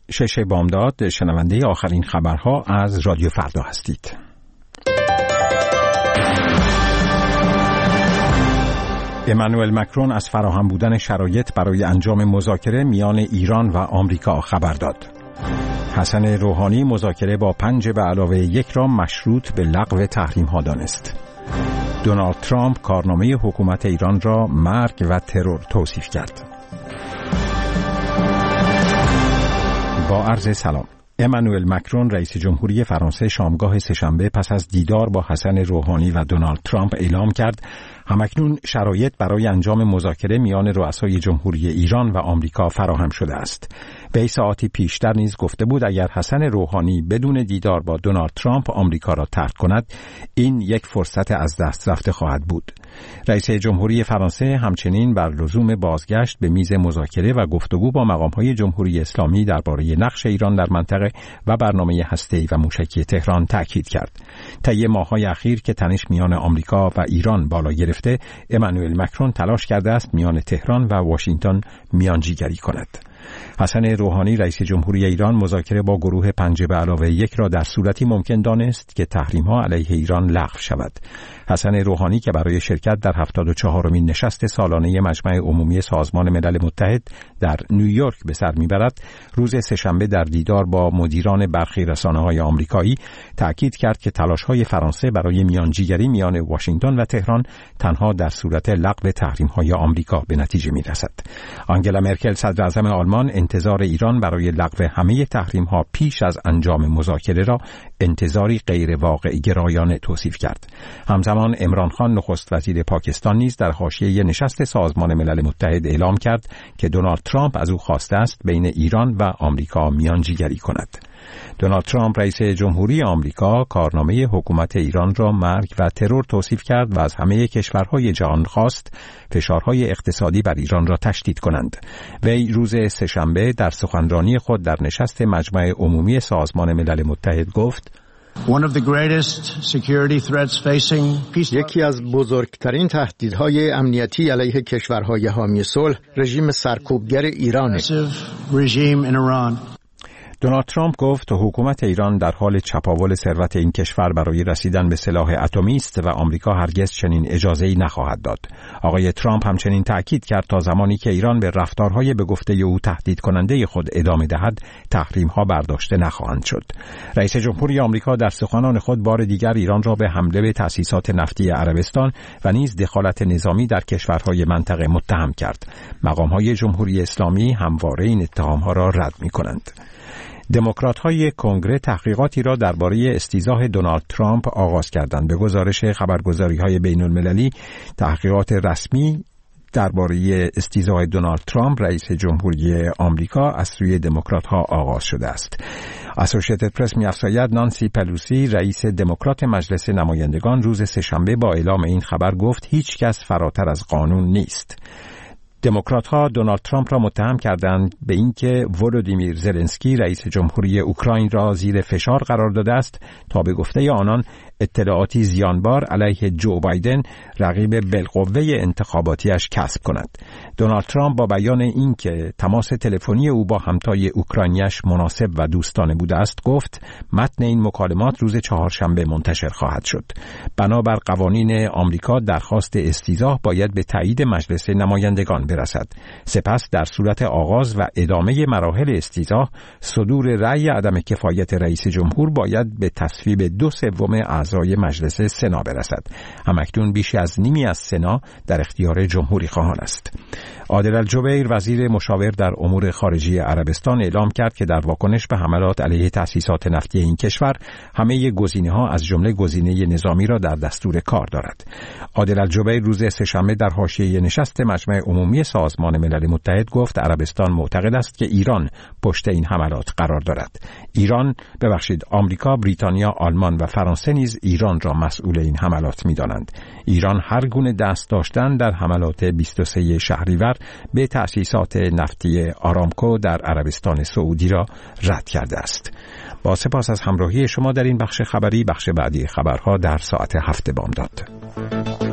6 بامداد شنونده آخرین خبرها از رادیو فردا هستید. امانوئل مکرون از فراهم بودن شرایط برای انجام مذاکره میان ایران و آمریکا خبر داد. حسن روحانی مذاکره با 5 به علاوه 1 را مشروط به لغو تحریم‌ها دانست. دونالد ترامپ کارنامه حکومت ایران را مرگ و ترور توصیف کرد. با عرض سلام. امانوئل مکرون رئیس جمهوری فرانسه شامگاه سه‌شنبه پس از دیدار با حسن روحانی و دونالد ترامپ اعلام کرد همکنون شرایط برای انجام مذاکره میان رؤسای جمهوری ایران و آمریکا فراهم شده است. وی ساعتی پیشتر نیز گفته بود اگر حسن روحانی بدون دیدار با دونالد ترامپ آمریکا را ترک کند این یک فرصت از دست رفته خواهد بود. رئیس جمهوری فرانسه همچنین بر لزوم بازگشت به میز مذاکره و گفتگو با مقام‌های جمهوری اسلامی درباره نقش ایران در منطقه و برنامه هسته‌ای و موشکی تهران تاکید کرد. طی ماه‌های اخیر که تنش میان آمریکا و ایران بالا گرفته، امانوئل مکرون تلاش کرده است میان تهران و واشنگتن میانجیگری کند. حسن روحانی رئیس جمهوری ایران مذاکره با گروه 5 به علاوه 1 را در صورتی ممکن دانست که تحریم‌ها علیه ایران لغو شود. حسن روحانی که برای شرکت در 74مین نشست سالانه مجمع عمومی سازمان ملل متحد در نیویورک به سر میبرد، روز سه‌شنبه در دیدار با مدیران برخی رسانه‌های آمریکایی تأکید کرد که تلاش‌های فرانسه برای میانجیگری میان واشنگتن و تهران تنها در صورت لغو تحریم‌های آمریکا به نتیجه میرسد. آنگلا مرکل صدر اعظم آلمان انتظار ایران برای لغو همه تحریم‌ها پیش از انجام مذاکره را انتظاری غیر واقع گرایانه توصیف کرد. همزمان عمران خان نخست وزیر پاکستان نیز در حاشیه نشست سازمان ملل متحد اعلام کرد که دونالد ترامپ از او خواسته است بین ایران و آمریکا میانجیگری کند. دونالد ترامپ رئیس جمهوری آمریکا کارنامه حکومت ایران را مرگ و ترور توصیف کرد و از همه کشورهای جهان خواست فشارهای اقتصادی بر ایران را تشدید کنند. وی روز سه‌شنبه در سخنرانی خود در نشست مجمع عمومی سازمان ملل متحد گفت: یکی از بزرگترین تهدیدهای امنیتی علیه کشورهای حامی صلح رژیم سرکوبگر ایران است. دونالد ترامپ گفت حکومت ایران در حال چپاول ثروت این کشور برای رسیدن به سلاح اتمی است و آمریکا هرگز چنین اجازه‌ای نخواهد داد. آقای ترامپ همچنین تأکید کرد تا زمانی که ایران به رفتارهای به گفته او تهدید کننده خود ادامه دهد، تحریم‌ها برداشته نخواهند شد. رئیس جمهوری آمریکا در سخنان خود بار دیگر ایران را به حمله به تأسیسات نفتی عربستان و نیز دخالت نظامی در کشورهای منطقه متهم کرد. مقام‌های جمهوری اسلامی همواره این اتهام‌ها را رد می‌کنند. دموکرات‌های کنگره تحقیقاتی را درباره استیضاح دونالد ترامپ آغاز کردند. به گزارش خبرگزاری‌های بین‌المللی، تحقیقات رسمی درباره استیضاح دونالد ترامپ رئیس جمهوری آمریکا از سوی دموکرات‌ها آغاز شده است. اسوسییتد پرس می‌افزاید نانسی پلوسی رئیس دموکرات مجلس نمایندگان روز سه‌شنبه با اعلام این خبر گفت هیچ کس فراتر از قانون نیست. دموکرات‌ها دونالد ترامپ را متهم کردند به اینکه ولودیمیر زلنسکی رئیس جمهوری اوکراین را زیر فشار قرار داده است تا به گفته آنان اطلاعاتی زیانبار علیه جو بایدن رقیب بالقوه انتخاباتیش کسب کند. دونالد ترامپ با بیان اینکه تماس تلفنی او با همتای اوکراینیش مناسب و دوستانه بوده است گفت متن این مکالمات روز چهارشنبه منتشر خواهد شد. بنابر قوانین آمریکا درخواست استیضاح باید به تایید مجلس نمایندگان برسد. سپس در صورت آغاز و ادامه مراحل استیضاح صدور رأی عدم کفایت رئیس جمهور باید به تصویب 2/3 اعضای مجلس سنا برسد. همکنون بیش از نیمی از سنا در اختیار جمهوری خواهان است. عادل الجبیر وزیر مشاور در امور خارجی عربستان اعلام کرد که در واکنش به حملات علیه تأسیسات نفتی این کشور همه گزینه‌ها از جمله گزینه نظامی را در دستور کار دارد. عادل الجبیر روز سه‌شنبه در حاشیه نشست مجمع عمومی سازمان ملل متحد گفت عربستان معتقد است که ایران پشت این حملات قرار دارد. آمریکا، بریتانیا، آلمان و فرانسه نیز ایران را مسئول این حملات می‌دانند. ایران هر گونه دست داشتن در حملات 23 شهریور به تأسیسات نفتی آرامکو در عربستان سعودی را رد کرده است. با سپاس از همراهی شما در این بخش خبری، بخش بعدی خبرها در ساعت 7 بامداد.